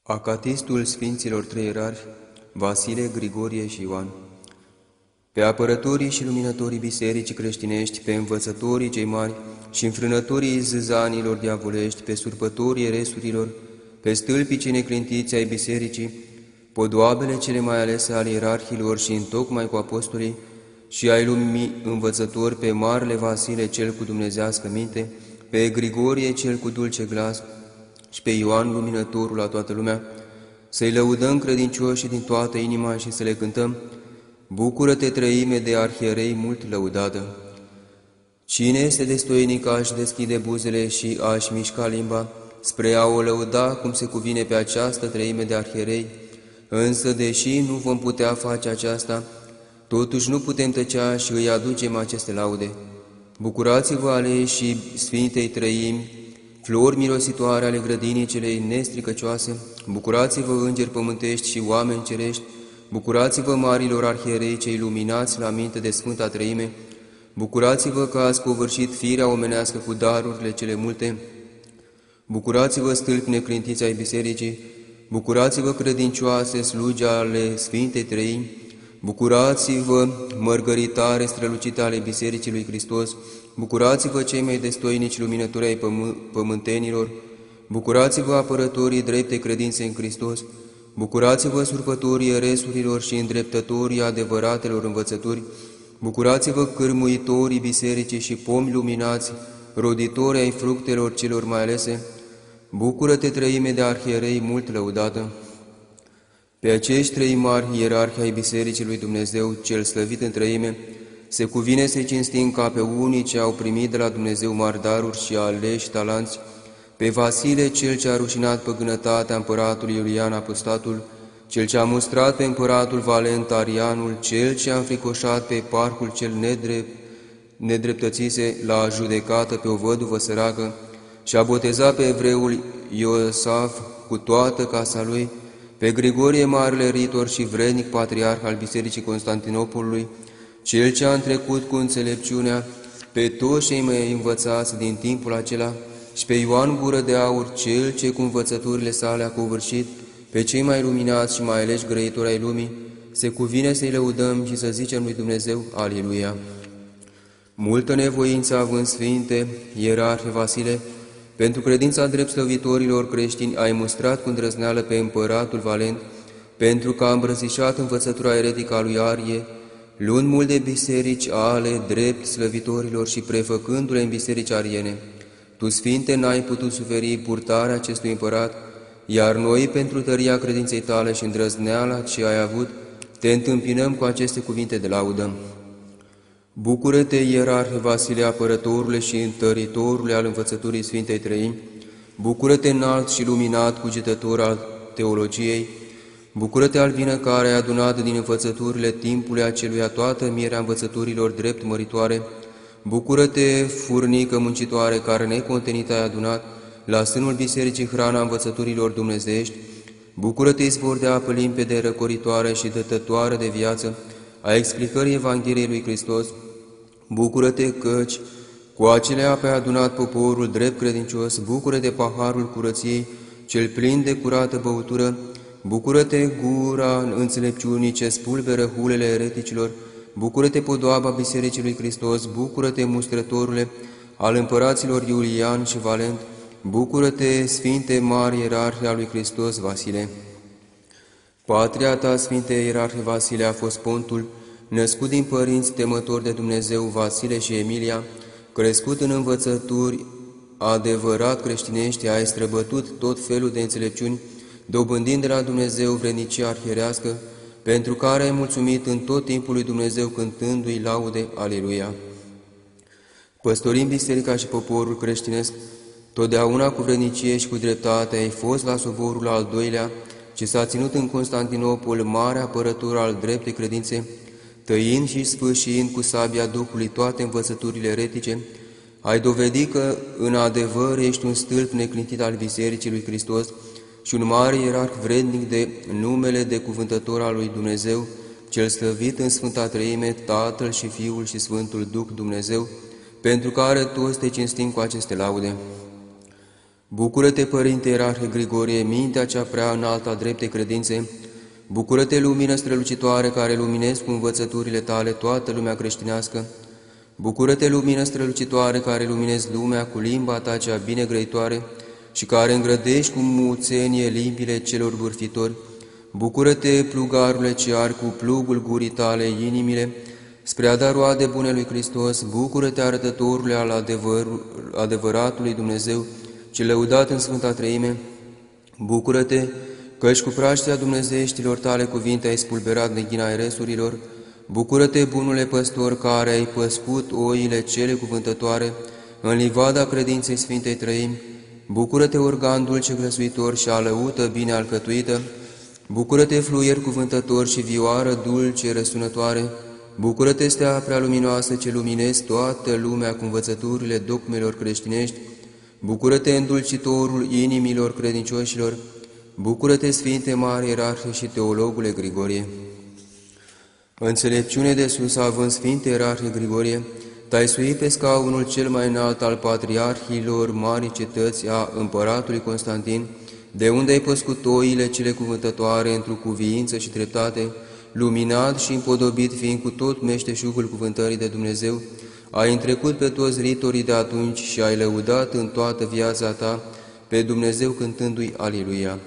Acatistul Sfinților Trei Ierarhi, Vasile, Grigorie și Ioan. Pe apărătorii și luminătorii bisericii creștinești, pe învățătorii cei mari și înfrânătorii zâzanilor diavolești, pe surpătorii eresurilor, pe stâlpii cei neclintiți ai bisericii, podoabele cele mai alese ale ierarhilor și întocmai cu apostolii și ai lumii învățători, pe marele Vasile cel cu dumnezească minte, pe Grigorie cel cu dulce glas și pe Ioan luminătorul la toată lumea, să-i lăudăm credincioșii din toată inima și să le cântăm: Bucură-te, treime de arhierei mult lăudată! Cine este destoinic a-și deschide buzele și a-și mișca limba spre a o lăuda cum se cuvine pe această treime de arhierei? Însă, deși nu vom putea face aceasta, totuși nu putem tăcea și îi aducem aceste laude. Bucurați-vă aleși și Sfintei Treimi, flori mirositoare ale grădinii celei nestricăcioase, bucurați-vă îngeri pământești și oameni cerești, bucurați-vă marilor arhierei cei luminați la minte de Sfânta Treime, bucurați-vă că ați covârșit firea omenească cu darurile cele multe, bucurați-vă stâlpi neclintiți ai bisericii, bucurați-vă credincioase slugi ale Sfintei Treimi, bucurați-vă mărgăritare strălucite ale Bisericii lui Hristos, bucurați-vă cei mai destoinici luminători ai pământenilor, bucurați-vă apărătorii dreptei credințe în Hristos, bucurați-vă surpătorii eresurilor și îndreptătorii adevăratelor învățături, bucurați-vă cârmuitorii bisericii și pomi luminați, roditori ai fructelor celor mai alese, bucură-te, treime de arhierei mult lăudată! Pe acești trei mari ierarhi ai Bisericii lui Dumnezeu, cel slăvit în treime, se cuvine să-i cinstim ca pe unii ce au primit de la Dumnezeu mari daruri și aleși talanți, pe Vasile, cel ce a rușinat păgânătatea împăratului Iulian Apostatul, cel ce a mustrat pe împăratul Valent Arianul, cel ce a înfricoșat pe parcul cel nedreptățise la judecată pe o văduvă săracă și a botezat pe evreul Iosaf cu toată casa lui, pe Grigorie, marele ritor și vrednic patriarh al Bisericii Constantinopolului, cel ce a întrecut cu înțelepciunea pe toți cei mai învățați din timpul acela, și pe Ioan Gură de Aur, cel ce cu învățăturile sale a covârșit pe cei mai luminați și mai aleși grăitori ai lumii, se cuvine să-i lăudăm și să zicem lui Dumnezeu: Aleluia! Multă nevoință având, Sfinte ierarhi Vasile, pentru credința drept slăvitorilor creștini ai mustrat cu îndrăzneală pe împăratul Valent, pentru că a îmbrățișat învățătura eretică a lui Arie, luând mult de biserici ale drept slăvitorilor și prefăcându-le în biserici ariene. Tu, Sfinte, n-ai putut suferi purtarea acestui împărat, iar noi, pentru tăria credinței tale și îndrăzneala ce ai avut, te întâmpinăm cu aceste cuvinte de laudă. Bucură-te, ierarhe Vasile, apărătorule și întăritorule al învățăturii Sfintei Treimi, bucură-te înalt și luminat cugetător al teologiei, bucură-te, albină care ai adunat din învățăturile timpului aceluia toată mierea învățăturilor drept măritoare, bucură-te, furnică muncitoare care necontenit ai adunat la sânul bisericii hrana învățăturilor dumnezeiești, bucură-te, izvor de apă limpede, răcoritoare și dătătoare de viață a explicării Evangheliei lui Hristos, bucură-te căci cu acele ape ai adunat poporul drept credincios, bucură-te paharul curăției, cel plin de curată băutură, bucură-te gura înțelepciunii ce spulberă hulele ereticilor, bucură-te podoaba Bisericii lui Hristos, bucură-te mustrătorule al împăraților Iulian și Valent, bucură-te, Sfinte mari ierarhi al lui Hristos Vasile. Patria ta, Sfinte ierarhi Vasile, a fost Pontul, născut din părinți temători de Dumnezeu Vasile și Emilia, crescut în învățături adevărat creștinești, ai străbătut tot felul de înțelepciuni, dobândind de la Dumnezeu vrednicia arhierească, pentru care ai mulțumit în tot timpul lui Dumnezeu cântându-i laude, Aleluia! Păstorind biserica și poporul creștinesc, totdeauna cu vrednicie și cu dreptate ai fost la soborul al doilea, ce s-a ținut în Constantinopol, mare apărător al dreptei credințe, tăind și sfâșiind cu sabia Duhului toate învățăturile eretice, ai dovedit că în adevăr ești un stâlp neclintit al Bisericii lui Hristos și un mare ierarh vrednic de numele de cuvântător al lui Dumnezeu, cel slăvit în Sfânta Treime, Tatăl și Fiul și Sfântul Duh Dumnezeu, pentru care toți te cinstim cu aceste laude. Bucură-te, Părinte Ierarhe Grigorie, mintea cea prea înaltă a dreptei credințe! Bucură-te, lumină strălucitoare, care luminezi cu învățăturile tale toată lumea creștinească! Bucură-te, lumină strălucitoare, care luminezi lumea cu limba ta cea binegrăitoare și care îngrădești cu muțenie limbile celor bârfitori! Bucură-te, plugarule ce ar cu plugul gurii tale inimile, spre a da roade bune lui Hristos! Bucură-te, arătătorule al adevăratului Dumnezeu, ce lăudat în Sfânta Treime! Bucură-te, căci cu praștea dumnezeieștilor tale cuvinte ai spulberat neghina eresurilor! Bucură-te, bunule păstor, care ai păscut oile cele cuvântătoare în livada credinței Sfintei Trăimi! Bucură-te, organ dulce grăsuitor și alăută bine alcătuită! Bucură-te, fluier cuvântător și vioară dulce răsunătoare! Bucură-te, stea prea luminoasă ce luminezi toată lumea cu învățăturile dogmelor creștinești! Bucură-te, îndulcitorul inimilor credincioșilor! Bucură-te, Sfinte Mare Ierarhe și Teologule Grigorie! Înțelepciune de sus având, Sfinte Ierarhe Grigorie, te-ai suit pe scaunul cel mai înalt al patriarhilor marii cetăți a împăratului Constantin, de unde ai păscut oile cele cuvântătoare într-o cuviință și dreptate, luminat și împodobit fiind cu tot meșteșugul cuvântării de Dumnezeu, ai întrecut pe toți ritorii de atunci și ai lăudat în toată viața ta pe Dumnezeu cântându-i Aliluia.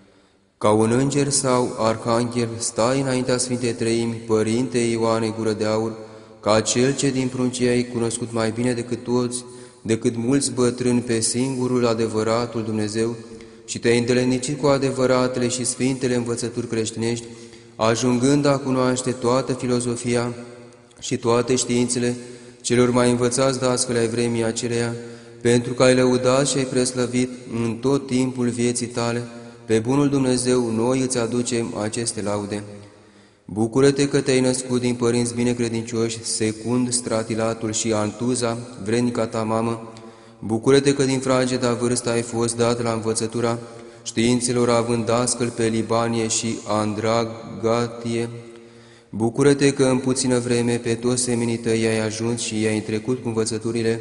Ca un înger sau arhanghel stai înaintea Sfintei Treimi, Părinte Ioane Gură de Aur, ca cel ce din pruncii ai cunoscut mai bine decât toți, decât mulți bătrâni pe singurul adevăratul Dumnezeu, și te-ai îndelenicit cu adevăratele și sfintele învățături creștinești, ajungând a cunoaște toată filozofia și toate științele celor mai învățați dascăli ai vremii aceleia, pentru că ai lăudat și ai preslăvit în tot timpul vieții tale pe bunul Dumnezeu, noi îți aducem aceste laude. Bucură-te că te-ai născut din părinți binecredincioși, Secund, Stratilatul și Antuza, vrednica ta mamă. Bucură-te că din frageda vârstă ai fost dat la învățătura științelor, având dascăl pe Libanie și Andragatie. Bucură-te că în puțină vreme pe toți semenii tăi ai ajuns și i-ai trecut cu învățăturile.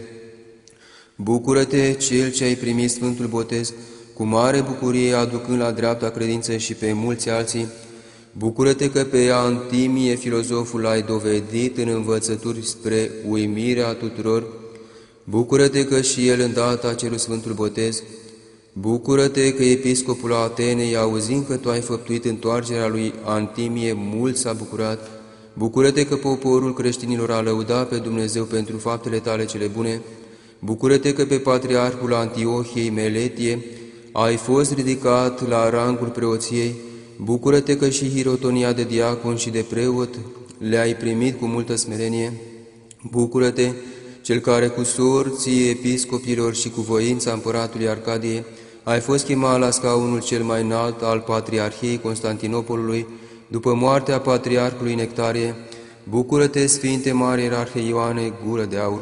Bucură-te, cel ce ai primit Sfântul Botez, cu mare bucurie aducând la dreapta credință și pe mulți alții. Bucură-te că pe Antimie, filozoful, ai dovedit în învățături spre uimirea tuturor. Bucură-te că și el îndată a cerut Sfântul Botez. Bucură-te că episcopul Atenei, auzind că tu ai făptuit întoarcerea lui Antimie, mult s-a bucurat. Bucură-te că poporul creștinilor a lăudat pe Dumnezeu pentru faptele tale cele bune. Bucură-te că pe patriarhul Antiohiei, Meletie, ai fost ridicat la rangul preoției. Bucură-te că și hirotonia de diacon și de preot le-ai primit cu multă smerenie. Bucură-te, cel care cu sorții episcopilor și cu voința împăratului Arcadie ai fost chemat la scaunul cel mai înalt al Patriarhiei Constantinopolului, după moartea patriarhului Nectarie. Bucură-te, Sfinte Mare Ierarhe Ioane Gură de Aur!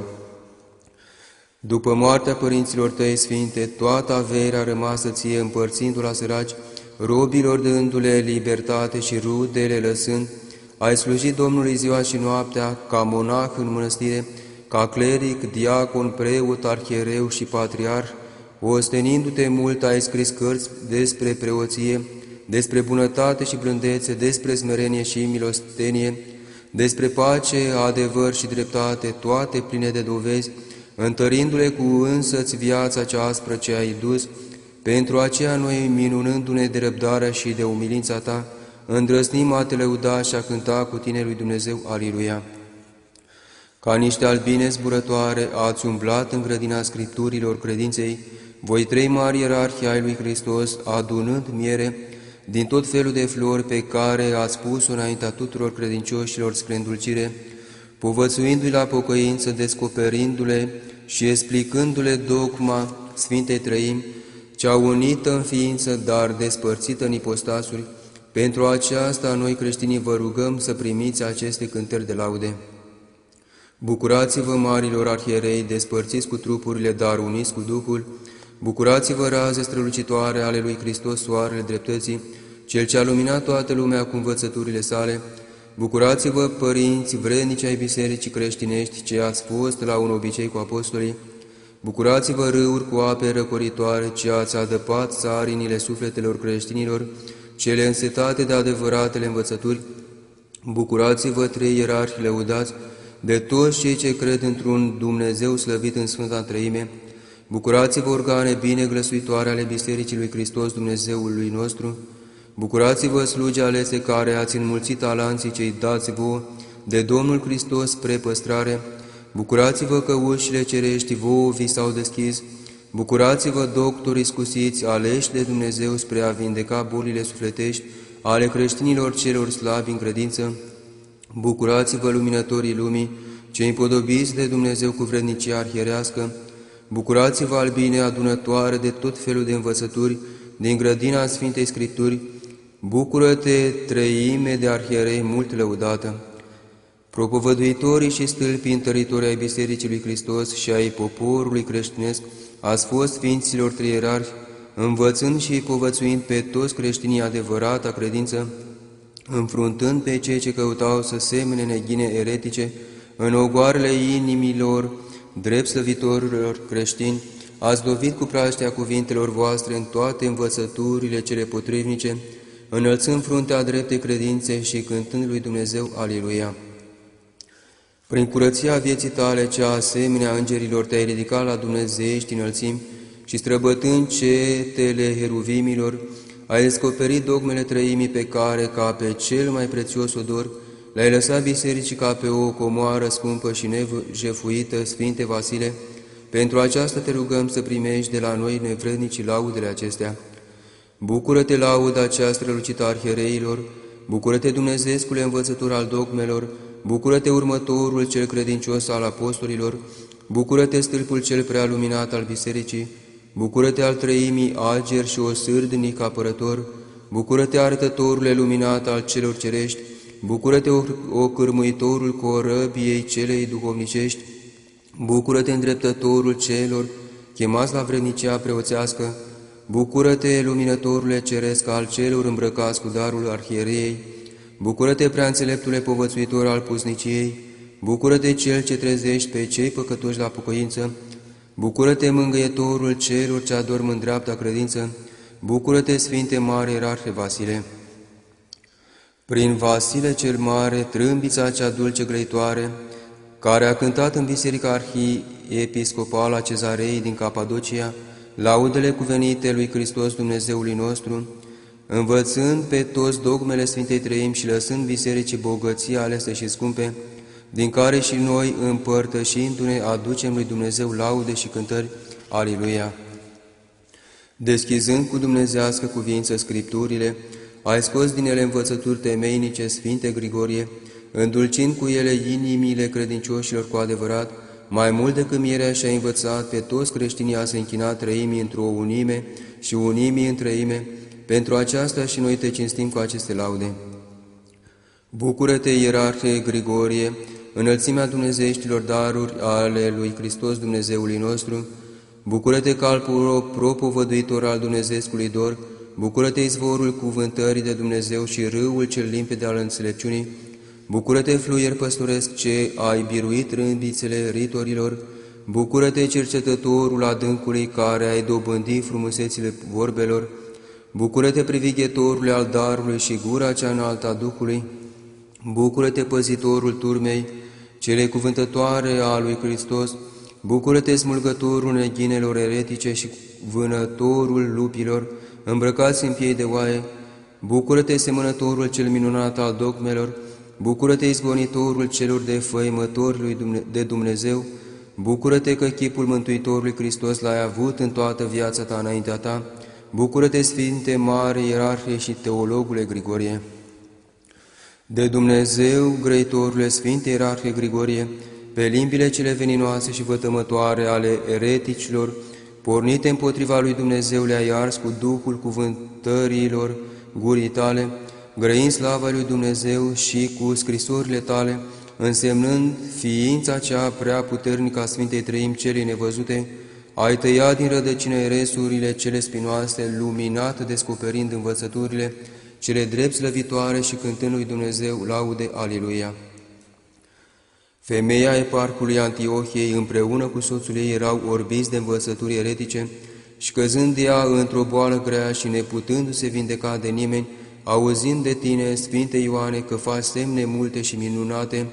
După moartea părinților tăi sfinte, toată averea rămasă ție împărțindu-o la săraci, robilor dându-le libertate și rudele lăsând, ai slujit Domnului ziua și noaptea ca monah în mănăstire, ca cleric, diacon, preot, arhiereu și patriarh, ostenindu-te mult ai scris cărți despre preoție, despre bunătate și blândețe, despre smerenie și milostenie, despre pace, adevăr și dreptate, toate pline de dovezi, întărindu-le cu însăți viața cea aspră ce ai dus. Pentru aceea noi, minunându-ne de răbdarea și de umilința ta, îndrăznim a te lăuda și a cânta cu tine lui Dumnezeu, Aliluia. Ca niște albine zburătoare ați umblat în grădina Scripturilor credinței, voi trei mari ierarhi ai lui Hristos, adunând miere din tot felul de flori pe care ați pus-o înaintea tuturor credincioșilor spre îndulcire, povățuindu-i la pocăință, descoperindu-le și explicându-le dogma Sfintei Trăimi, cea unită în ființă, dar despărțită în ipostasuri. Pentru aceasta noi creștinii vă rugăm să primiți aceste cântări de laude. Bucurați-vă, marilor arhierei, despărțiți cu trupurile, dar uniți cu Duhul. Bucurați-vă, raze strălucitoare ale lui Hristos, soarele dreptății, Cel ce a luminat toată lumea cu învățăturile sale. Bucurați-vă, părinți vrednici ai bisericii creștinești, ce ați fost la un obicei cu apostolii. Bucurați-vă râuri cu ape răcoritoare, ce ați adăpat țarinile sufletelor creștinilor, cele însetate de adevăratele învățături. Bucurați-vă, trei ierarhi lăudați, de toți cei ce cred într-un Dumnezeu slăvit în Sfânta Treime. Bucurați-vă, organe bine glăsuitoare ale Bisericii lui Hristos, Dumnezeului nostru. Bucurați-vă, slugi alese care ați înmulțit talanții ce-i dați vouă de Domnul Hristos spre păstrare. Bucurați-vă că ușile cerești vouă vi s-au deschis. Bucurați-vă, doctori iscusiți, aleși de Dumnezeu spre a vindeca bolile sufletești ale creștinilor celor slabi în credință. Bucurați-vă, luminătorii lumii, cei împodobiți de Dumnezeu cu vrednicia arhierească. Bucurați-vă, albine adunătoare de tot felul de învățături din grădina Sfintei Scripturi. Bucură-te, treime de arhierei mult lăudată. Propovăduitorii și stâlpii întăritori ai Bisericii lui Hristos și ai poporului creștinesc, ați fost Sfinților Trei Ierarhi, învățând și povățuind pe toți creștinii adevărata credință, înfruntând pe cei ce căutau să semene neghine eretice în ogoarele inimilor drept slăvitorilor creștini, ați lovit cu praștea cuvintelor voastre în toate învățăturile cele potrivnice, înălțând fruntea dreptei credințe și cântând lui Dumnezeu Aleluia. Prin curăția vieții tale, cea asemenea îngerilor, te-ai ridicat la dumnezeiești înălțimi și străbătând cetele heruvimilor, ai descoperit dogmele trăimii pe care, ca pe cel mai prețios odor, le-ai lăsat bisericii ca pe o comoară scumpă și nejefuită, Sfinte Vasile. Pentru aceasta te rugăm să primești de la noi nevrednicii laudele acestea. Bucură-te, lauda cea strălucită a arhiereilor, bucură-te, Dumnezeescule învățător al dogmelor, bucură-te, următorul cel credincios al apostolilor, bucură-te, stâlpul cel prea luminat al bisericii, bucură-te, al treimii ager și osârdnic apărător, bucură-te, arătătorule luminat al celor cerești, bucură-te, ocârmuitorul corăbiei celei duhovnicești, bucură-te, îndreptătorul celor chemați la vrednicia preoțească, bucură-te, luminătorule ceresc al celor îmbrăcați cu darul arhiereiei, bucură-te, preaînțeleptule povățuitor al pusniciei, bucură-te, cel ce trezești pe cei păcătoși la pocăință, bucură-te, mângâietorul celor ce adorm în dreapta credință, bucură-te, Sfinte Mare Ierarhe Vasile. Prin Vasile cel Mare, trâmbița cea dulce grăitoare, care a cântat în Biserica Arhiepiscopală a Cezarei din Capadocia laudele cuvenite lui Hristos Dumnezeului nostru, învățând pe toți dogmele Sfintei Treimi și lăsând bisericii bogății alese și scumpe, din care și noi, împărtășindu-ne, aducem lui Dumnezeu laude și cântări. Aleluia! Deschizând cu dumnezească cuvință Scripturile, ai scos din ele învățături temeinice, Sfinte Grigorie, îndulcind cu ele inimile credincioșilor cu adevărat, mai mult decât mierea și-a învățat pe toți creștinii a se închina treimii într-o unime și unimii în treime. Pentru aceasta și noi te cinstim cu aceste laude. Bucură-te, Ierarhe Grigorie, înălțimea dumnezeieștilor daruri ale lui Hristos Dumnezeului nostru, bucură-te, calpul propovăduitor al dumnezeescului dor, bucură-te, izvorul cuvântării de Dumnezeu și râul cel limpede al înțelepciunii, bucură-te, fluier păstoresc ce ai biruit rândițele ritorilor, bucură-te, cercetătorul adâncului care ai dobândit frumusețile vorbelor, bucură-te, privighetorule al darului și gura cea înaltă a Duhului, bucură-te, păzitorul turmei, cele cuvântătoare a lui Hristos, bucură-te, smulgătorul neghinelor eretice și vânătorul lupilor, îmbrăcați în piei de oaie, bucură-te, semănătorul cel minunat al dogmelor, bucură-te, izgonitorul celor defăimători de Dumnezeu, bucură-te că chipul Mântuitorului Hristos l-ai avut în toată viața ta înaintea ta, bucură-te, Sfinte Mare Ierarhie și Teologule Grigorie. De Dumnezeu, grăitorule Sfinte Ierarhie Grigorie, pe limbile cele veninoase și vătămătoare ale ereticilor, pornite împotriva lui Dumnezeu, le-ai ars cu Duhul cuvântărilor gurii tale, grăind slava lui Dumnezeu și cu scrisorile tale, însemnând ființa cea prea puternică a Sfintei Treimi celei nevăzute, ai tăiat din rădăcină eresurile cele spinoase, luminat descoperind învățăturile cele drept slăvitoare și cântând lui Dumnezeu laude. Aleluia! Femeia eparhului Antiohiei împreună cu soțul ei erau orbiți de învățături eretice și căzând de ea într-o boală grea și neputându-se vindeca de nimeni, auzind de tine, Sfinte Ioane, că faci semne multe și minunate,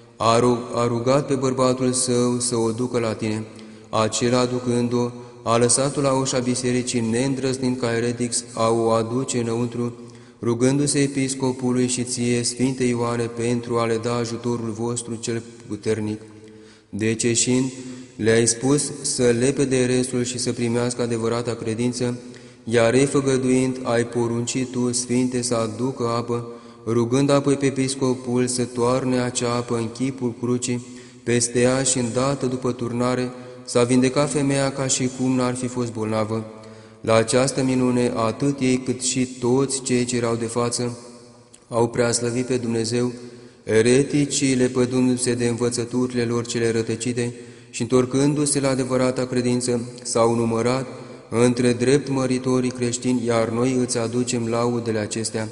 a rugat pe bărbatul său să o ducă la tine. Acela, ducând-o, a lăsat-o la ușa bisericii, neîndrăznind ca eretic a o aduce înăuntru, rugându-se episcopului și ție, Sfinte Ioane, pentru a le da ajutorul vostru cel puternic. Deci, ieșind, le-ai spus să lepe de restul și să primească adevărata credință, iar ei făgăduind, ai poruncit tu, Sfinte, să aducă apă, rugând apoi pe episcopul să toarne acea apă în chipul crucii, peste ea și îndată după turnare s-a vindecat femeia ca și cum n-ar fi fost bolnavă. La această minune, atât ei cât și toți cei ce erau de față au preaslăvit pe Dumnezeu, ereticii lepădându-se de învățăturile lor cele rătăcite și întorcându-se la adevărata credință, s-au numărat între drept măritorii creștini, iar noi îți aducem laudele acestea.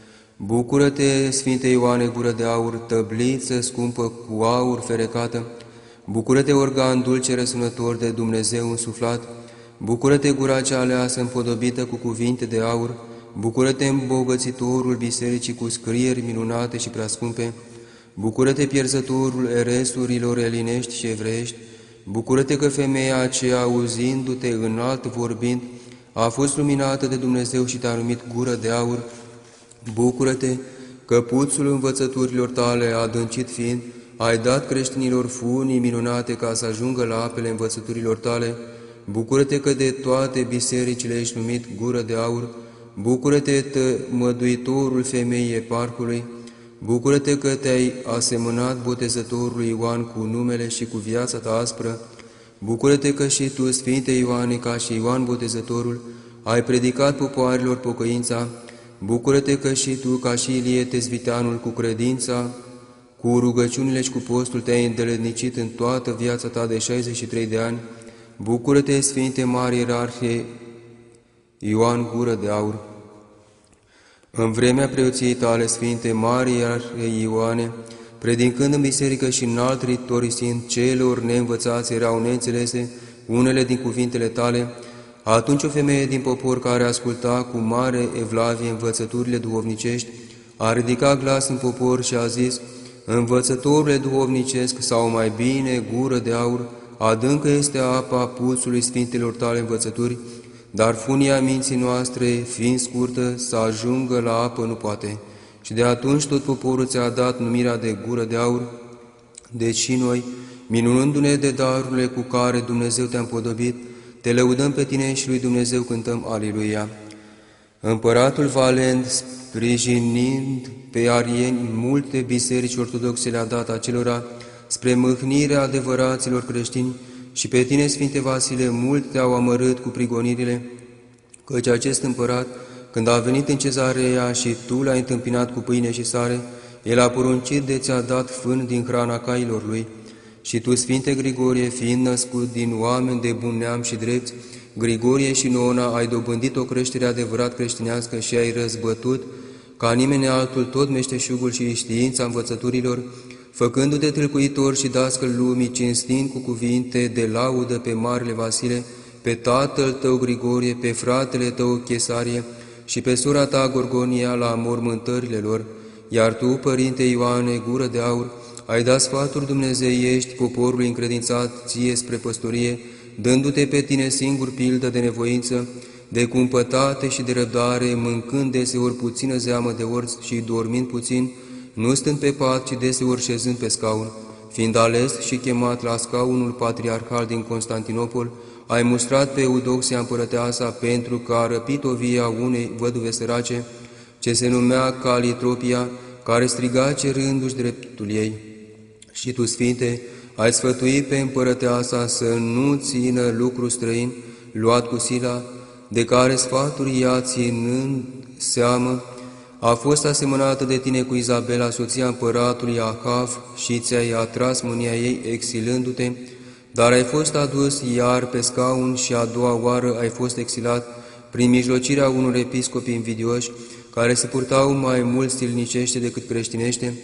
Bucură-te, Sfinte Ioane, gură de aur, tăbliță scumpă cu aur ferecată, bucură-te, organ dulce răsunător de Dumnezeu însuflat, bucură-te, gura cea aleasă împodobită cu cuvinte de aur, bucură-te, îmbogățitorul bisericii cu scrieri minunate și preascumpe, bucură-te, pierzătorul eresurilor elinești și evreiești, bucură-te că femeia aceea, auzindu-te înalt vorbind, a fost luminată de Dumnezeu și te-a numit gură de aur, bucură-te că puțul învățăturilor tale adâncit fiind, ai dat creștinilor funii minunate ca să ajungă la apele învățăturilor tale, bucură-te că de toate bisericile ești numit gură de aur, bucură-te, măduitorul femeii eparhului, bucură-te că te-ai asemănat botezătorului Ioan cu numele și cu viața ta aspră, bucură-te că și tu, Sfinte Ioane, ca și Ioan Botezătorul, ai predicat popoarelor pocăința, bucură-te că și tu, ca și Ilie Tezviteanul, cu credința, cu rugăciunile și cu postul te-ai îndeletnicit în toată viața ta de 63 de ani, bucură-te, Sfinte Mare Ierarhie Ioan Gură de Aur. În vremea preoției tale, Sfinte Mare Ierarhie Ioane, predicând în biserică și înalt ritorisind celor neînvățați, erau neînțelese unele din cuvintele tale, atunci o femeie din popor care asculta cu mare evlavie învățăturile duhovnicești, a ridicat glas în popor și a zis, învățătorule duhovnicesc, sau mai bine gură de aur, adâncă este apa puțului sfintelor tale învățături, dar funia minții noastre, fiind scurtă, să ajungă la apă nu poate. Și de atunci tot poporul ți-a dat numirea de gură de aur, deci și noi, minunându-ne de darurile cu care Dumnezeu te-a împodobit, te lăudăm pe tine și lui Dumnezeu cântăm Aliluia. Împăratul Valent, sprijinind pe arieni, multe biserici ortodoxe le-a dat acelora spre mâhnirea adevăraților creștini, și pe tine, Sfinte Vasile, mult te-au amărât cu prigonirile, căci acest împărat, când a venit în Cezarea și tu l-ai întâmpinat cu pâine și sare, el a poruncit de ți-a dat fân din hrana cailor lui. Și tu, Sfinte Grigorie, fiind născut din oameni de bun neam și drepți, Grigorie și Nona, ai dobândit o creștere adevărat creștinească și ai răzbătut, ca nimeni altul, tot meșteșugul și știința învățăturilor, făcându-te tâlcuitor și dascăl lumii, cinstind cu cuvinte de laudă pe Marele Vasile, pe tatăl tău Grigorie, pe fratele tău Chesarie și pe sora ta Gorgonia la mormântările lor, iar tu, Părinte Ioane, gură de aur, ai dat sfaturi dumnezeiești poporului încredințat ție spre păstorie, dându-te pe tine singur pildă de nevoință, de cumpătate și de răbdare, mâncând deseori puțină zeamă de orz și dormind puțin, nu stând pe pat, ci deseori șezând pe scaun. Fiind ales și chemat la scaunul patriarhal din Constantinopol, ai mustrat pe Eudoxia împărăteasa pentru că a răpit-o via unei văduve sărace, ce se numea Calitropia, care striga cerându-și dreptul ei. Și tu, Sfinte, ai sfătuit pe împărăteasa să nu țină lucru străin, luat cu sila, de care sfaturi ea ținând seamă, a fost asemănată de tine cu Izabela, soția împăratului Ahav, și ți-ai atras mânia ei exilându-te, dar ai fost adus iar pe scaun și a doua oară ai fost exilat prin mijlocirea unor episcopi invidioși, care se purtau mai mult stilnicește decât creștinește,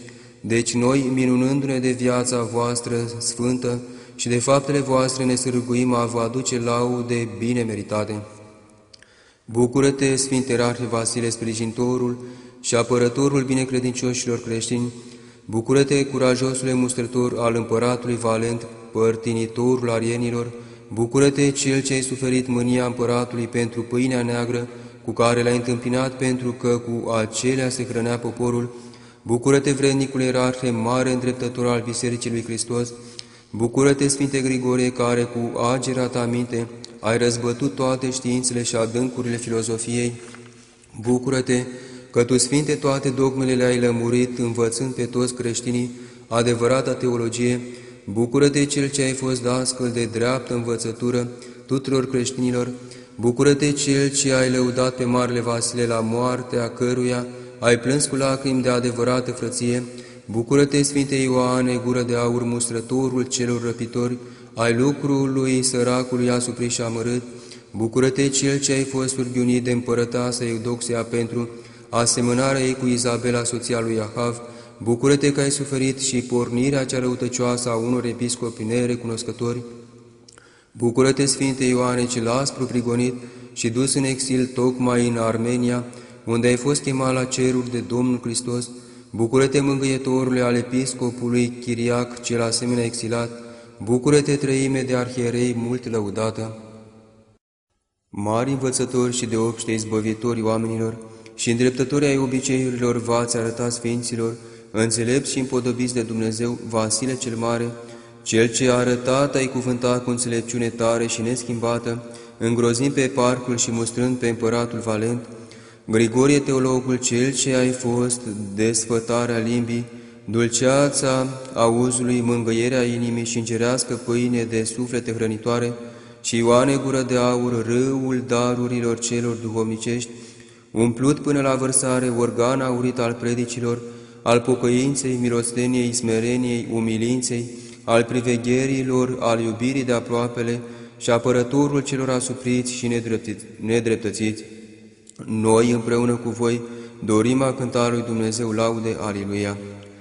Deci noi, minunându-ne de viața voastră sfântă și de faptele voastre, ne sârguim a vă aduce laude bine meritate. Bucură-te, Sfinte Ierarhie Vasile, sprijintorul și apărătorul binecredincioșilor creștini! Bucură-te, curajosule mustrător al împăratului Valent, părtinitorul arienilor! Bucură-te, cel ce ai suferit mânia împăratului pentru pâinea neagră, cu care l-ai întâmpinat pentru că cu acelea se hrănea poporul! Bucură-te, vrednicul ierarhe, mare îndreptător al Bisericii lui Hristos! Bucură-te, Sfinte Grigorie, care cu agera ta minte ai răzbătut toate științele și adâncurile filozofiei! Bucură-te că tu, Sfinte, toate dogmele le-ai lămurit, învățând pe toți creștinii adevărata teologie! Bucură-te, cel ce ai fost dascăl de dreaptă învățătură tuturor creștinilor! Bucură-te, cel ce ai lăudat pe Marele Vasile, la moartea căruia ai plâns cu lacrimi de adevărată frăție! Bucură-te, Sfinte Ioane, gură de aur, mustrătorul celor răpitori, ai lucrului săracului asuprit și amărât! Bucură-te, cel ce ai fost surghiunit de împărăteasa Eudoxia pentru asemănarea ei cu Izabela, soția lui Ahav! Bucură-te că ai suferit și pornirea cea răutăcioasă a unor episcopi nerecunoscători! Bucură-te, Sfinte Ioane, cel aspru prigonit și dus în exil tocmai în Armenia, unde ai fost chemat la ceruri de Domnul Hristos! Bucură-te, mângâietorule al episcopului Chiriac, cel asemenea exilat! Bucură-te, treime de arhierei mult lăudată! Mari învățători și de obște izbăvitori oamenilor și îndreptători ai obiceiurilor v-ați arătat sfinților, înțelepți și împodobiți de Dumnezeu, Vasile cel Mare, cel ce a arătat ai cuvântat cu înțelepciune tare și neschimbată, îngrozind pe parcul și mustrând pe împăratul Valent, Grigorie teologul, cel ce ai fost desfătarea limbii, dulceața auzului, mângâierea inimii și îngerească pâine de suflete hrănitoare, și Ioane, gură de aur, râul darurilor celor duhovnicești, umplut până la vărsare, organ aurit al predicilor, al pocăinței, milosteniei, smereniei, umilinței, al privegherilor, al iubirii de aproapele și apărătorul celor asupriți și nedreptățiți. Noi, împreună cu voi, dorim a cânta lui Dumnezeu laude, Aliluia!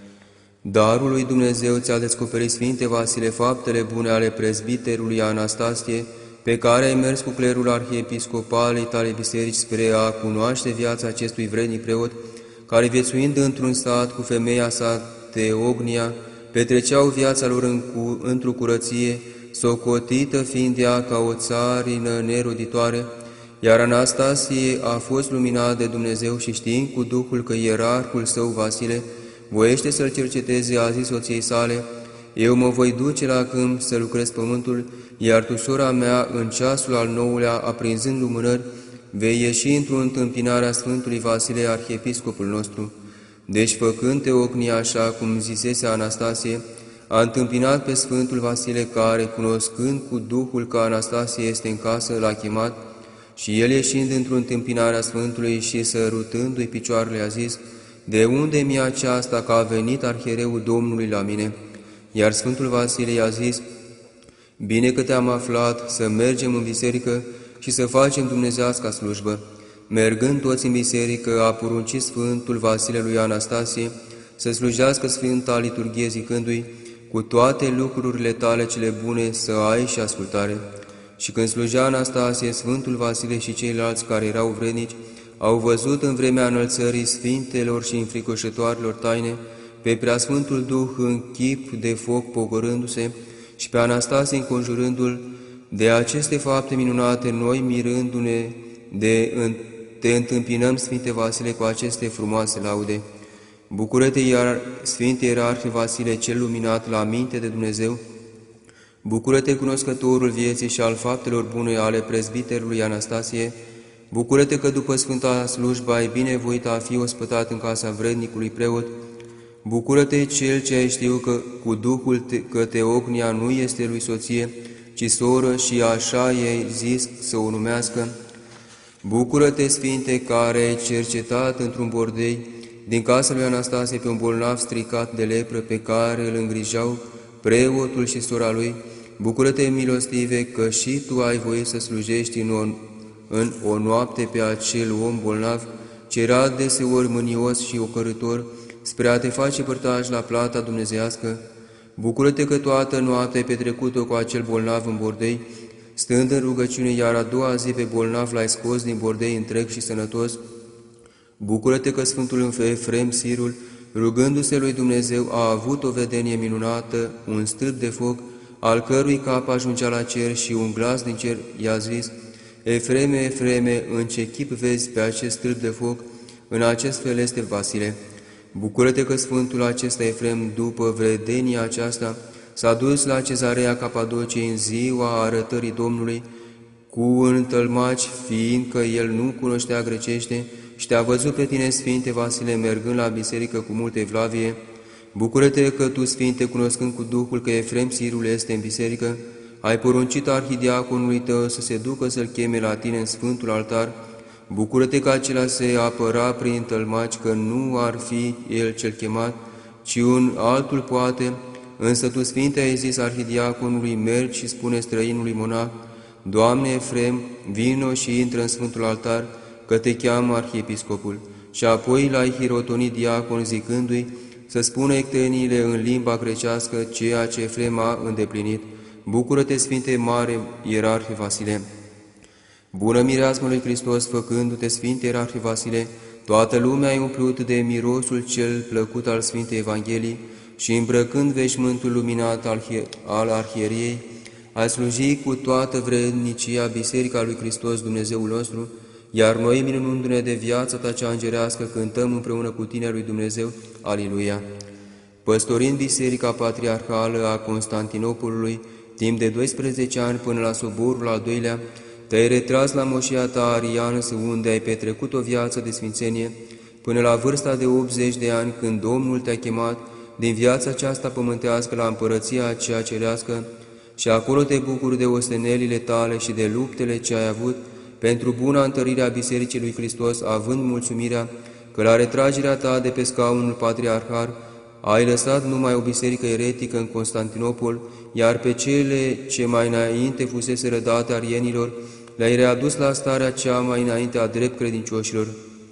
Darul lui Dumnezeu ți-a descoperit, Sfinte Vasile, faptele bune ale prezbiterului Anastasie, pe care ai mers cu clerul arhiepiscopalei tale biserici spre a cunoaște viața acestui vrednic preot, care, viețuind într-un sat cu femeia sa Teognia, petreceau viața lor într-o curăție, socotită fiind ea ca o țarină neroditoare, iar Anastasie a fost luminat de Dumnezeu și știind cu Duhul că ierarhul său Vasile voiește să-l cerceteze, a zis soției sale: eu mă voi duce la câmp să lucrez pământul, iar tu, sora mea, în ceasul al 9-lea, aprinzând lumânări, vei ieși într-o întâmpinare a Sfântului Vasile, arhiepiscopul nostru. Deci, făcând Teocnia așa cum zisese Anastasie, a întâmpinat pe Sfântul Vasile, care, cunoscând cu Duhul că Anastasie este în casă, l-a chemat, și el, ieșind într-o întâmpinare a Sfântului și sărutându-i picioarele, a zis: de unde mi-e aceasta că a venit arhiereul Domnului la mine? Iar Sfântul Vasile i-a zis: bine că te-am aflat, să mergem în biserică și să facem dumnezească slujbă. Mergând toți în biserică, a poruncit Sfântul Vasile lui Anastasie să slujească Sfânta Liturghie, zicându-i: cu toate lucrurile tale cele bune să ai și ascultare. Și când slujea Anastasie, Sfântul Vasile și ceilalți care erau vrednici au văzut în vremea înălțării sfintelor și înfricoșătoarelor taine pe Preasfântul Duh în chip de foc pogorându-se și pe Anastasie înconjurându-l. De aceste fapte minunate, noi, mirându-ne te întâmpinăm, Sfinte Vasile, cu aceste frumoase laude. Bucură-te, Sfinte Ierarhie Vasile, cel luminat la minte de Dumnezeu! Bucură-te, cunoscătorul vieții și al faptelor bune ale prezbiterului Anastasie! Bucură-te că după sfânta slujbă ai binevoit a fi ospătat în casa vrednicului preot! Bucură-te, cel ce ai știut că cu Duhul că Teocnia nu este lui soție, ci soră, și așa i-ai zis să o numească! Bucură-te, Sfinte, care ai cercetat într-un bordei din casa lui Anastasie pe un bolnav stricat de lepră pe care îl îngrijau preotul și sora lui! Bucură-te, milostive, că și tu ai voit să slujești în o noapte pe acel om bolnav, ce era deseori mânios și ocărâtor, spre a te face părtaș la plata dumnezeiască. Bucură-te că toată noaptea ai petrecut-o cu acel bolnav în bordei, stând în rugăciune, iar a doua zi pe bolnav l-ai scos din bordei întreg și sănătos. Bucură-te că Sfântul Efrem Sirul, rugându-se lui Dumnezeu, a avut o vedenie minunată, un stâlp de foc, al cărui cap ajungea la cer, și un glas din cer i-a zis: Efreme, Efreme, în ce chip vezi pe acest stâlp de foc? În acest fel este Vasile. Bucură-te că Sfântul acesta Efrem, după vedenia aceasta, s-a dus la Cezarea Capadociei în ziua arătării Domnului, cu un tălmaci, fiindcă el nu cunoștea grecește, și te-a văzut pe tine, Sfinte Vasile, mergând la biserică cu multe evlavie. Bucură-te că tu, Sfinte, cunoscând cu Duhul că Efrem Sirul este în biserică, ai poruncit arhidiaconului tău să se ducă să-l cheme la tine în Sfântul Altar. Bucură-te că acela se apăra prin tălmaci, că nu ar fi el cel chemat, ci un altul poate. Însă tu, Sfinte, ai zis arhidiaconului: mergi și spune străinului monah: Doamne Efrem, vino și intră în Sfântul Altar, că te cheamă arhiepiscopul. Și apoi l-ai hirotonit diacon, zicându-i să spună ecteniile în limba grecească, ceea ce Efrem a îndeplinit. Bucură-te, Sfinte mare ierarhie Vasile! Bună mireasmă lui Hristos, făcându-te, Sfinte ierarhie Vasile, toată lumea ai umplut de mirosul cel plăcut al Sfintei Evangheliei și, îmbrăcând veșmântul luminat al arhieriei, ai sluji cu toată vrednicia Biserica lui Hristos Dumnezeul nostru, iar noi, minunându-ne de viața ta cea îngerească, cântăm împreună cu tine lui Dumnezeu, Aliluia. Păstorind Biserica Patriarhală a Constantinopolului, timp de 12 ani până la soborul al doilea, te-ai retras la moșia ta ariansă, unde ai petrecut o viață de sfințenie, până la vârsta de 80 de ani, când Domnul te-a chemat din viața aceasta pământească la împărăția aceea cerească, și acolo te bucuri de ostenelile tale și de luptele ce ai avut pentru buna întărire a Bisericii lui Hristos, având mulțumirea că la retragerea ta de pe scaunul patriarhal ai lăsat numai o biserică eretică în Constantinopol, iar pe cele ce mai înainte fusese rădate arienilor le-ai readus la starea cea mai înainte a drept credincioșilor.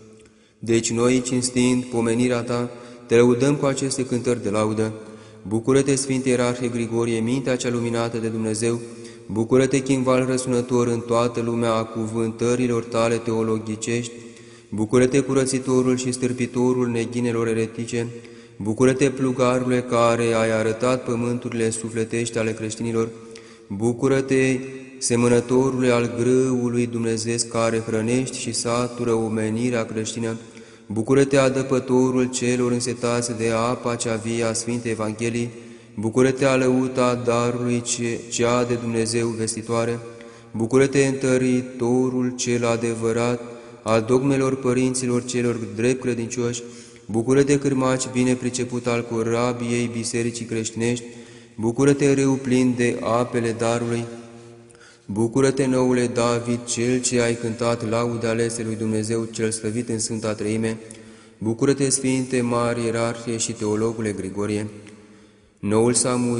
Deci noi, cinstind pomenirea ta, te lăudăm cu aceste cântări de laudă. Bucură-te, Sfinte Ierarhie Grigorie, mintea cea luminată de Dumnezeu! Bucură-te, chimval răsunător în toată lumea a cuvântărilor tale teologicești! Bucură-te, curățitorul și stârpitorul neghinelor eretice! Bucură-te, plugarule, care ai arătat pământurile sufletești ale creștinilor! Bucură-te, semănătorule al grâului dumnezeesc, care hrănești și satură omenirea creștină! Bucură-te, adăpătorul celor însetați de apa cea vie a Sfintei Evangheliei! Bucură-te, alăuta darului cea de Dumnezeu vestitoare! Bucură-te, întăritorul cel adevărat al dogmelor părinților celor drept credincioși! Bucură-te, cârmaci bine priceput al corabiei bisericii creștinești! Bucură-te, râu plin de apele darului! Bucură-te, noule David, cel ce ai cântat laude alese lui Dumnezeu cel slăvit în Sfânta Treime! Bucură-te, Sfinte mari ierarhie și teologule Grigorie! Nou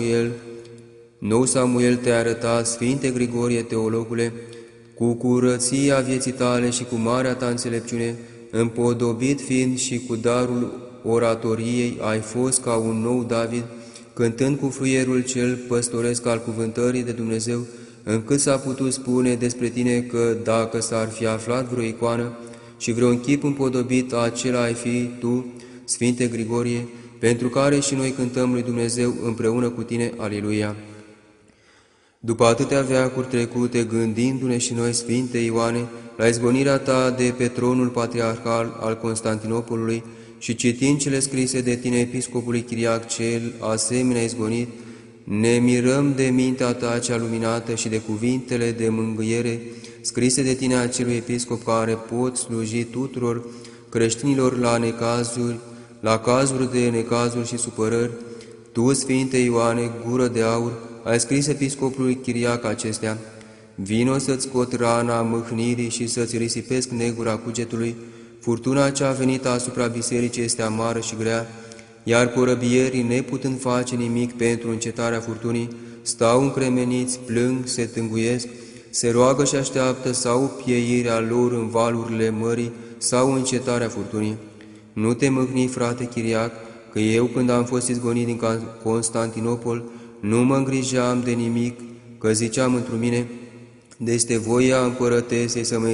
Samuel te-a arătat, Sfinte Grigorie, teologule, cu curăția vieții tale și cu marea ta înțelepciune, împodobit fiind și cu darul oratoriei, ai fost ca un nou David, cântând cu fluierul cel păstoresc al cuvântării de Dumnezeu, încât s-a putut spune despre tine că, dacă s-ar fi aflat vreo icoană și vreun chip împodobit, acela ai fi tu, Sfinte Grigorie, pentru care și noi cântăm lui Dumnezeu împreună cu tine, Aliluia. După atâtea veacuri trecute, gândindu-ne și noi, Sfinte Ioane, la izgonirea ta de pe tronul patriarhal al Constantinopolului și citind cele scrise de tine, episcopului Chiriac cel asemenea izgonit, ne mirăm de mintea ta cea luminată și de cuvintele de mângâiere scrise de tine, acelui episcop, care pot sluji tuturor creștinilor la cazuri de necazuri și supărări. Tu, Sfinte Ioane, gură de aur, ai scris episcopului Chiriac acestea: vino să-ți scot rana mâhnirii și să-ți risipesc negura cugetului. Furtuna ce a venit asupra bisericii este amară și grea, iar corăbierii, neputând face nimic pentru încetarea furtunii, stau încremeniți, plâng, se tânguiesc, se roagă și așteaptă sau pieirea lor în valurile mării sau încetarea furtunii. Nu te mâhni, frate Chiriac, că eu, când am fost izgonit din Constantinopol, nu mă îngrijeam de nimic, că ziceam într mine, de este voia împărătesei să mă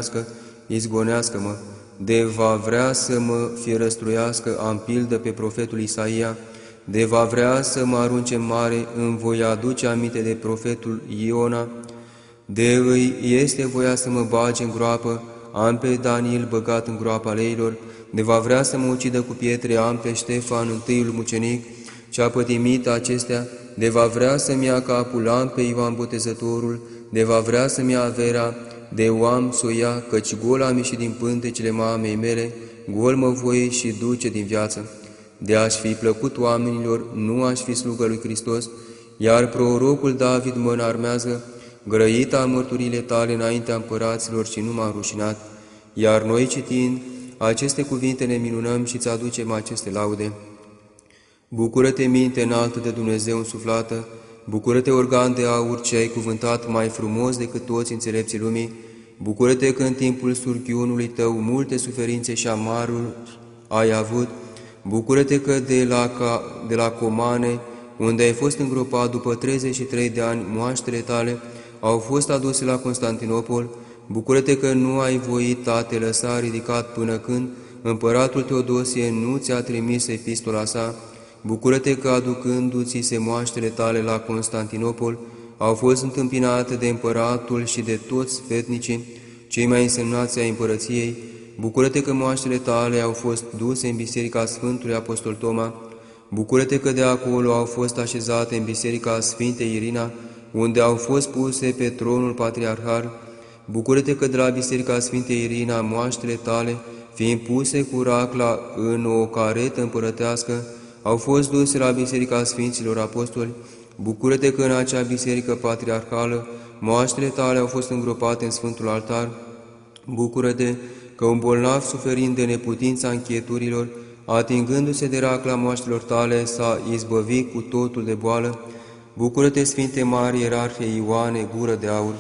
izgonească-mă, de va vrea să mă fierăstruiască, am pildă pe profetul Isaia, de va vrea să mă arunce în mare, îmi voi aduce aminte de profetul Iona, de îi este voia să mă bage în groapă, am pe Daniel băgat în groapa leilor, de va vrea să mă ucidă cu pietre, am pe Ștefan, întâiul mucenic, ce-a pătimit acestea, de va vrea să-mi ia capul, am pe Ioan Botezătorul, de va vrea să-mi ia averea, de o am să o ia, căci gol am ieșit din pântecele mamei mele, gol mă voi și duce din viață. De aș fi plăcut oamenilor, nu aș fi slugă lui Hristos, iar prorocul David mă înarmează, grăit am mărturile tale înaintea împăraților și nu m-am rușinat, iar noi citind aceste cuvinte ne minunăm și îți aducem aceste laude. Bucură-te, minte înaltă de Dumnezeu însuflată, bucură-te, organ de aur ce ai cuvântat mai frumos decât toți înțelepții lumii, bucură-te că în timpul surghiunului tău multe suferințe și amaruri ai avut, bucură-te că de la Comane, unde ai fost îngropat după 33 de ani, moaștele tale au fost aduse la Constantinopol, bucură-te că nu ai voit a te lăsa ridicat până când împăratul Teodosie nu ți-a trimis epistola sa, bucură-te că aducându-ți se moaștele tale la Constantinopol, au fost întâmpinate de împăratul și de toți sfetnicii, cei mai însemnați ai împărăției, bucură-te că moaștele tale au fost duse în biserica Sfântului Apostol Toma, bucură-te că de acolo au fost așezate în biserica Sfintei Irina, unde au fost puse pe tronul patriarhal, bucură-te că de la biserica Sfintei Irina moaștele tale, fiind puse cu racla în o caretă împărătească, au fost duse la biserica Sfinților Apostoli, bucură-te că în acea biserică patriarhală moaștele tale au fost îngropate în Sfântul Altar, bucură-te că un bolnav suferind de neputința închieturilor, atingându-se de racla moaștelor tale, s-a izbăvit cu totul de boală, bucură-te, Sfinte Mari Ierarhie Ioane, gură de aur!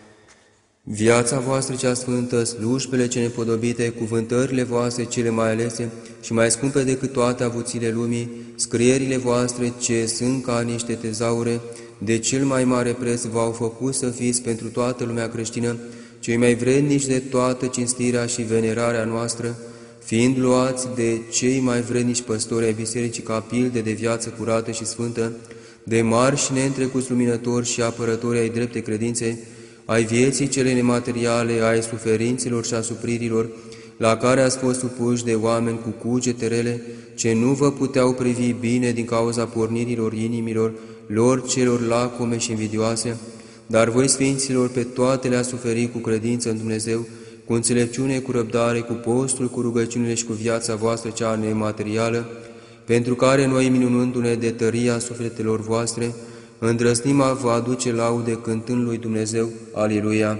Viața voastră cea sfântă, slujbele ce nepodobite, cuvântările voastre cele mai alese și mai scumpe decât toate avuțiile lumii, scrierile voastre ce sunt ca niște tezaure, de cel mai mare preț v-au făcut să fiți pentru toată lumea creștină, cei mai vrednici de toată cinstirea și venerarea noastră, fiind luați de cei mai vrednici păstori ai bisericii ca pilde de viață curată și sfântă, de mari și neîntrecuți luminători și apărători ai drepte credințe, ai vieții cele nemateriale, ai suferințelor și asupririlor, la care ați fost supuși de oameni cu cugete rele, ce nu vă puteau privi bine din cauza pornirilor inimilor lor celor lacome și invidioase, dar voi, Sfinților, pe toate le-ați suferit cu credință în Dumnezeu, cu înțelepciune, cu răbdare, cu postul, cu rugăciunile și cu viața voastră cea nematerială, pentru care noi, minunându-ne de tăria sufletelor voastre, îndrăznim a vă aduce laude cântând lui Dumnezeu. Aliluia!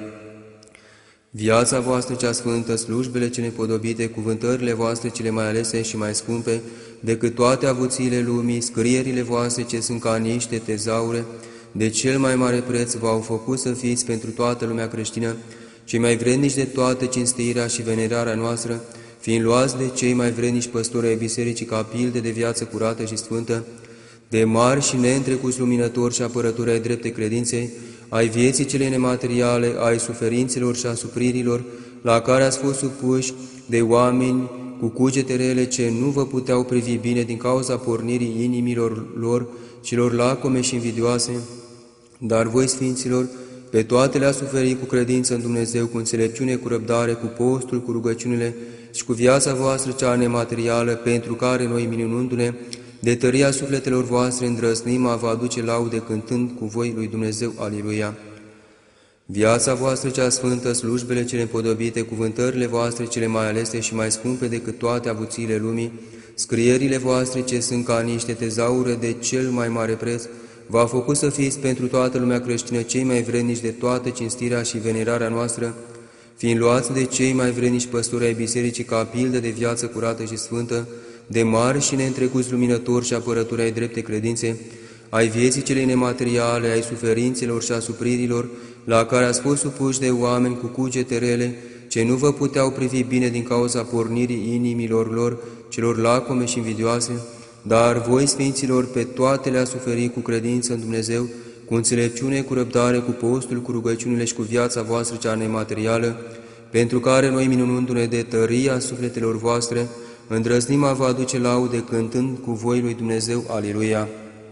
Viața voastră cea sfântă, slujbele cele nepodobite, cuvântările voastre cele mai alese și mai scumpe decât toate avuțiile lumii, scrierile voastre ce sunt ca niște tezaure, de cel mai mare preț v-au făcut să fiți pentru toată lumea creștină, cei mai vrednici de toată cinstirea și venerarea noastră, fiind luați de cei mai vrednici păstori ai bisericii ca pilde de viață curată și sfântă, de mari și neîntrecuți luminători și apărători ai drepte credinței, ai vieții cele nemateriale, ai suferințelor și asupririlor, la care ați fost supuși de oameni cu cugete rele ce nu vă puteau privi bine din cauza pornirii inimilor lor, celor lacome și invidioase, dar voi, Sfinților, pe toate le-a suferit cu credință în Dumnezeu, cu înțelepciune, cu răbdare, cu postul, cu rugăciunile și cu viața voastră cea nematerială, pentru care noi, minunându-ne de tăria sufletelor voastre, îndrăznim a vă aduce laude cântând cu voi lui Dumnezeu. Aliluia! Viața voastră cea sfântă, slujbele cele împodobite, cuvântările voastre cele mai alese și mai scumpe decât toate avuțiile lumii, scrierile voastre ce sunt ca niște tezaure de cel mai mare preț, v-a făcut să fiți pentru toată lumea creștină cei mai vrednici de toată cinstirea și venerarea noastră, fiind luați de cei mai vrednici păstori ai bisericii ca pildă de viață curată și sfântă, de mari și neîntrecuți luminători și apărători ai drepte credințe, ai vieții cele nemateriale, ai suferințelor și asupririlor, la care ați fost supuși de oameni cu cugete rele, ce nu vă puteau privi bine din cauza pornirii inimilor lor, celor lacome și invidioase, dar voi, Sfinților, pe toate le-a suferit cu credință în Dumnezeu, cu înțelepciune, cu răbdare, cu postul, cu rugăciunile și cu viața voastră cea nematerială, pentru care noi, minunându-ne de tăria sufletelor voastre, îndrăznim a vă aduce laude cântând cu voi lui Dumnezeu, Aleluia!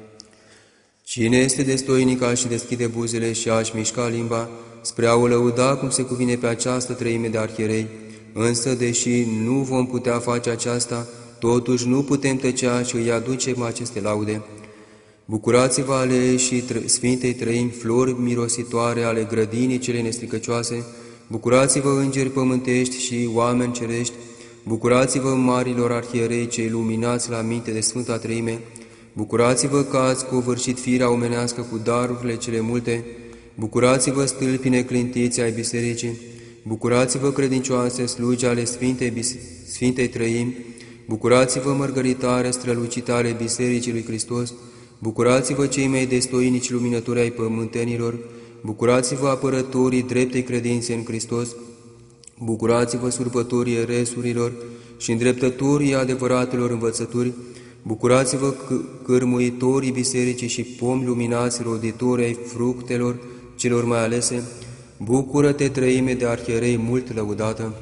Cine este destoinic și deschide buzele și a-și mișca limba, spre a o lăuda cum se cuvine pe această treime de arhierei, însă, deși nu vom putea face aceasta, totuși nu putem tăcea și îi aducem aceste laude. Bucurați-vă ale și Sfintei Trăimi, flori mirositoare ale grădinii cele nestricăcioase, bucurați-vă îngeri pământești și oameni cerești, bucurați-vă marilor arhierei cei luminați la minte de Sfânta Treime, bucurați-vă că ați covârșit firea omenească cu darurile cele multe, bucurați-vă stâlpii neclintiți ai bisericii, bucurați-vă credincioase slugi ale Sfintei Trăimi, bucurați-vă mărgăritare strălucite ale Bisericii lui Hristos, bucurați-vă cei mai destoinici luminători ai pământenilor, bucurați-vă apărătorii dreptei credințe în Hristos, bucurați-vă surpătorii eresurilor și îndreptătorii adevăratelor învățături, bucurați-vă cârmuitorii bisericii și pomi luminați roditori ai fructelor celor mai alese, bucură-te, Treime de arhierei mult lăudată!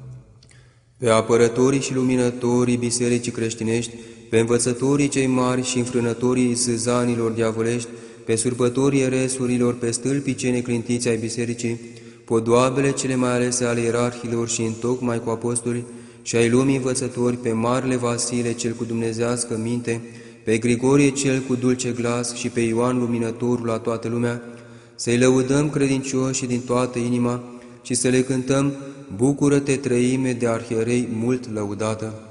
Pe apărătorii și luminătorii bisericii creștinești, pe învățătorii cei mari și înfrânătorii zâzanilor diavolești, pe surpătorii eresurilor, pe stâlpii cei neclintiți ai bisericii, podoabele cele mai alese ale ierarhilor și întocmai cu apostoli și ai lumii învățători, pe Marele Vasile cel cu dumnezească minte, pe Grigorie cel cu dulce glas și pe Ioan luminătorul la toată lumea, să-i lăudăm credincioși din toată inima și să le cântăm: Bucură-te, Treime de arhierei mult lăudată!